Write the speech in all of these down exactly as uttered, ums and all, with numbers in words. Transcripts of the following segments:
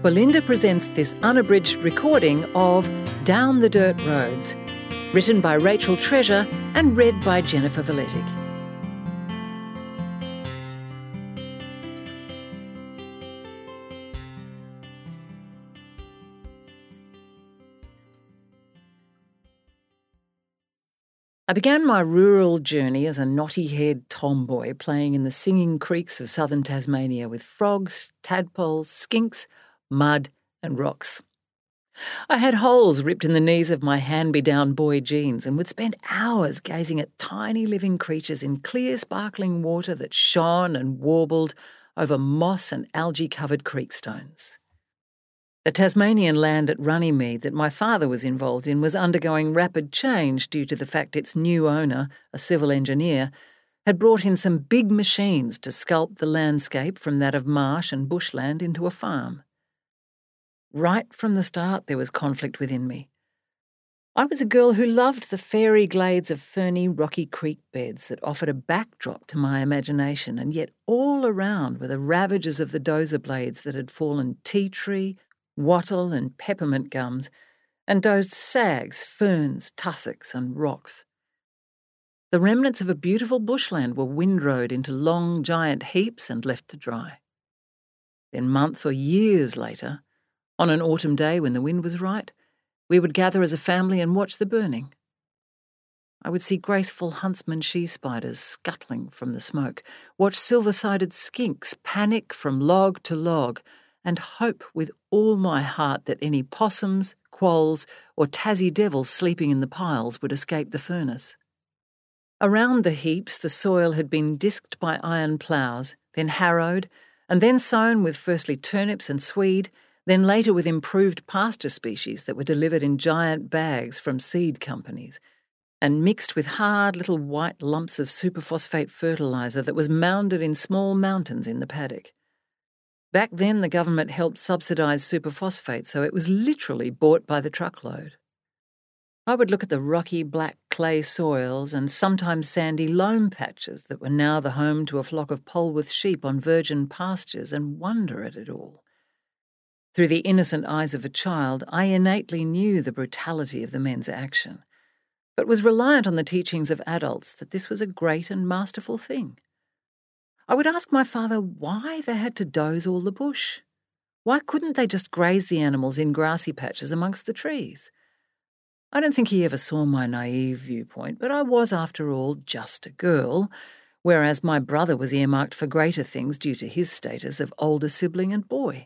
Belinda presents this unabridged recording of Down the Dirt Roads, written by Rachel Treasure and read by Jennifer Valetic. I began my rural journey as a knotty-haired tomboy playing in the singing creeks of southern Tasmania with frogs, tadpoles, skinks, mud and rocks. I had holes ripped in the knees of my hand-me-down boy jeans and would spend hours gazing at tiny living creatures in clear sparkling water that shone and warbled over moss and algae-covered creek stones. The Tasmanian land at Runnymede that my father was involved in was undergoing rapid change due to the fact its new owner, a civil engineer, had brought in some big machines to sculpt the landscape from that of marsh and bushland into a farm. Right from the start there was conflict within me. I was a girl who loved the fairy glades of ferny, rocky creek beds that offered a backdrop to my imagination, and yet all around were the ravages of the dozer blades that had fallen tea tree, wattle and peppermint gums, and dozed sags, ferns, tussocks and rocks. The remnants of a beautiful bushland were windrowed into long, giant heaps and left to dry. Then months or years later, on an autumn day when the wind was right, we would gather as a family and watch the burning. I would see graceful huntsman she-spiders scuttling from the smoke, watch silver-sided skinks panic from log to log, and hope with all my heart that any possums, quolls, or Tassie devils sleeping in the piles would escape the furnace. Around the heaps the soil had been disked by iron ploughs, then harrowed, and then sown with firstly turnips and swede, then later with improved pasture species that were delivered in giant bags from seed companies, and mixed with hard little white lumps of superphosphate fertiliser that was mounded in small mountains in the paddock. Back then the government helped subsidise superphosphate, so it was literally bought by the truckload. I would look at the rocky black clay soils and sometimes sandy loam patches that were now the home to a flock of Polwarth sheep on virgin pastures and wonder at it all. Through the innocent eyes of a child, I innately knew the brutality of the men's action, but was reliant on the teachings of adults that this was a great and masterful thing. I would ask my father why they had to doze all the bush. Why couldn't they just graze the animals in grassy patches amongst the trees? I don't think he ever saw my naive viewpoint, but I was, after all, just a girl, whereas my brother was earmarked for greater things due to his status of older sibling and boy.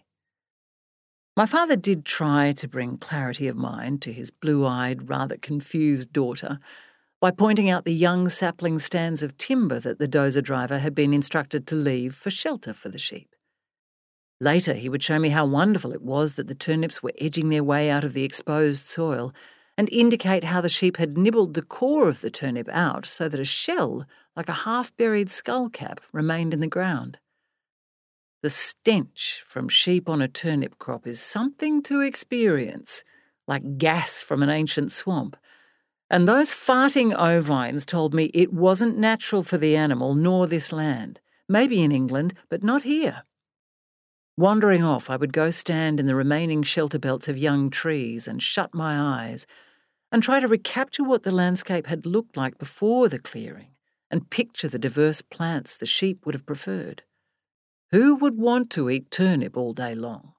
My father did try to bring clarity of mind to his blue-eyed, rather confused daughter by pointing out the young sapling stands of timber that the dozer driver had been instructed to leave for shelter for the sheep. Later he would show me how wonderful it was that the turnips were edging their way out of the exposed soil and indicate how the sheep had nibbled the core of the turnip out so that a shell, like a half-buried skull cap, remained in the ground. The stench from sheep on a turnip crop is something to experience, like gas from an ancient swamp. And those farting ovines told me it wasn't natural for the animal nor this land, maybe in England, but not here. Wandering off, I would go stand in the remaining shelter belts of young trees and shut my eyes and try to recapture what the landscape had looked like before the clearing and picture the diverse plants the sheep would have preferred. Who would want to eat turnip all day long?